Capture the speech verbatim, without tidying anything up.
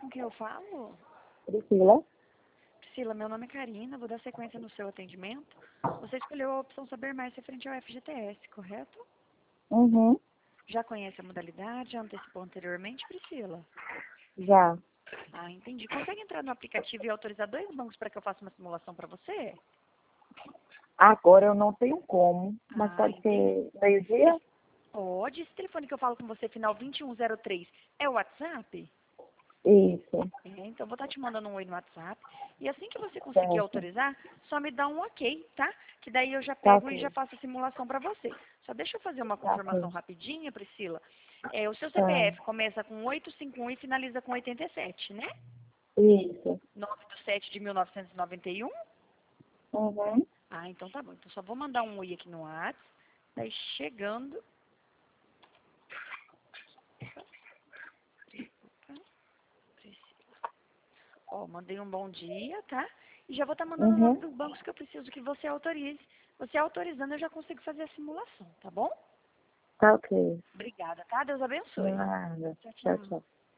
com quem eu falo? Priscila? Priscila, meu nome é Karina, vou dar sequência no seu atendimento. Você escolheu a opção Saber Mais referente ao F G T S, correto? Uhum, Já conhece a modalidade? Já antecipou anteriormente, Priscila? já. Ah, entendi. Consegue entrar no aplicativo e autorizar dois bancos para que eu faça uma simulação para você? Agora eu não tenho como, mas Ah, pode entendi. ser meio-dia? Pode. Esse telefone que eu falo com você, final vinte e um zero três, é o WhatsApp? Isso, É, então vou estar te mandando um oi no WhatsApp. E assim que você conseguir certo. autorizar, só me dá um ok, tá? Que daí eu já Tá pego e já ok, faço a simulação para você. Só deixa eu fazer uma tá confirmação ok. rapidinha, Priscila. É, o seu Tá. C P F começa com oito cinco um e finaliza com oitenta e sete, né? Isso. nove de sete de mil novecentos e noventa e um. Uhum. Ah, então tá bom. Então só vou mandar um oi aqui no WhatsApp. Daí chegando. Ó, mandei um bom dia, tá? E já vou estar mandando o nome Uhum. dos bancos que eu preciso que você autorize. Você autorizando, eu já consigo fazer a simulação, tá bom? Tá ok. Obrigada, tá? Deus abençoe. Nada. Tchau, Tchau, tchau. tchau.